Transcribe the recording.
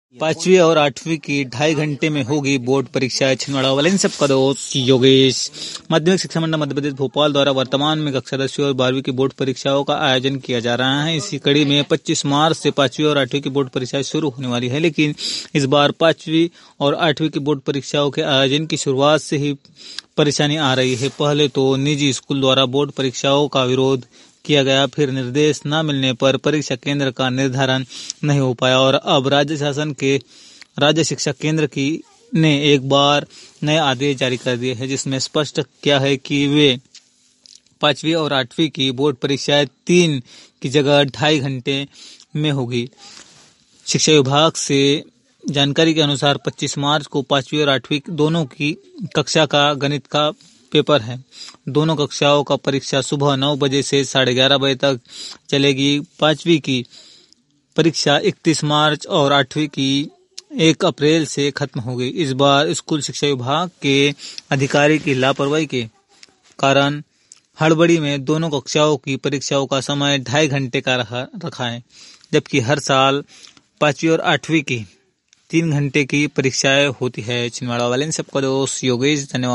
पांचवी और आठवीं की 2.5 घंटे में होगी बोर्ड परीक्षा। छिंदवाड़ा वाले इन सबका दोस्त योगेश। माध्यमिक शिक्षा मंडल मध्य प्रदेश भोपाल द्वारा वर्तमान में कक्षा 10वीं और 12वीं की बोर्ड परीक्षाओं का आयोजन किया जा रहा है। इसी कड़ी में 25 मार्च से 5वीं और 8वीं की बोर्ड परीक्षाएं शुरू होने वाली है, लेकिन इस बार 5वीं और 8वीं की बोर्ड परीक्षाओं के आयोजन की शुरुआत से ही परेशानी आ रही है। पहले तो निजी स्कूल द्वारा बोर्ड परीक्षाओं का विरोध किया गया, फिर निर्देश न मिलने पर परीक्षा केंद्र का निर्धारण नहीं हो पाया और अब राज्य शासन के राज्य शिक्षा केंद्र ने एक बार नए आदेश जारी कर दिए हैं, जिसमें स्पष्ट किया है कि वे 5वीं और 8वीं की बोर्ड परीक्षाएं 3 की जगह 2.5 घंटे में होगी। शिक्षा विभाग से जानकारी के अनुसार 25 मार्च को 5वीं और 8वीं दोनों की कक्षा का गणित का पेपर है। दोनों कक्षाओं का परीक्षा सुबह 9 बजे से 11:30 बजे तक चलेगी। 5वीं की परीक्षा 31 मार्च और 8वीं की 1 अप्रैल से खत्म होगी। इस बार स्कूल शिक्षा विभाग के अधिकारी की लापरवाही के कारण हड़बड़ी में दोनों कक्षाओं की परीक्षाओं का समय 2.5 घंटे का रखा है, जबकि हर साल 5वीं और 8वीं की 3 घंटे की परीक्षाएं होती है। छिंदवाड़ा वाले सबका दोस्त योगेश। धन्यवाद।